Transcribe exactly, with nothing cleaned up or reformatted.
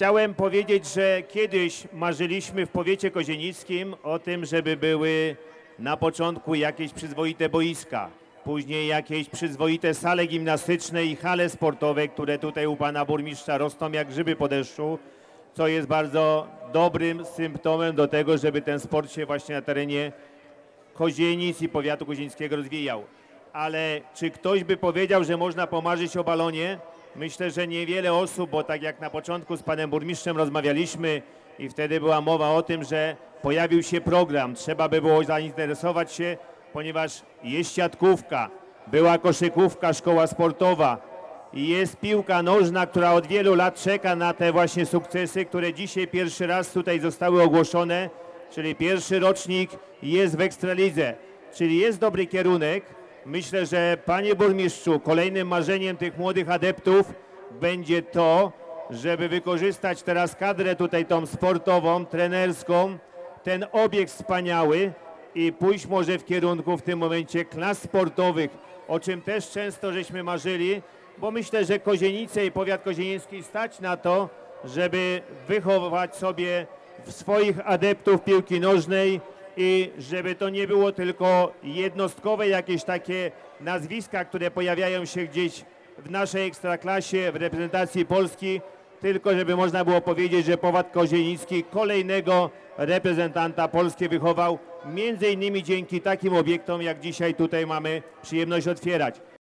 Chciałem powiedzieć, że kiedyś marzyliśmy w powiecie kozienickim o tym, żeby były na początku jakieś przyzwoite boiska, później jakieś przyzwoite sale gimnastyczne i hale sportowe, które tutaj u pana burmistrza rosną jak grzyby po deszczu, co jest bardzo dobrym symptomem do tego, żeby ten sport się właśnie na terenie Kozienic i powiatu kozienickiego rozwijał. Ale czy ktoś by powiedział, że można pomarzyć o balonie? Myślę, że niewiele osób, bo tak jak na początku z panem burmistrzem rozmawialiśmy i wtedy była mowa o tym, że pojawił się program, trzeba by było zainteresować się, ponieważ jest siatkówka, była koszykówka, szkoła sportowa i jest piłka nożna, która od wielu lat czeka na te właśnie sukcesy, które dzisiaj pierwszy raz tutaj zostały ogłoszone, czyli pierwszy rocznik jest w Ekstralidze, czyli jest dobry kierunek. Myślę, że panie burmistrzu, kolejnym marzeniem tych młodych adeptów będzie to, żeby wykorzystać teraz kadrę tutaj tą sportową, trenerską, ten obiekt wspaniały i pójść może w kierunku w tym momencie klas sportowych, o czym też często żeśmy marzyli, bo myślę, że Kozienice i powiat kozienicki stać na to, żeby wychowywać sobie swoich adeptów piłki nożnej i żeby to nie było tylko jednostkowe jakieś takie nazwiska, które pojawiają się gdzieś w naszej ekstraklasie, w reprezentacji Polski, tylko żeby można było powiedzieć, że powiat kozienicki kolejnego reprezentanta Polski wychował, między innymi dzięki takim obiektom, jak dzisiaj tutaj mamy przyjemność otwierać.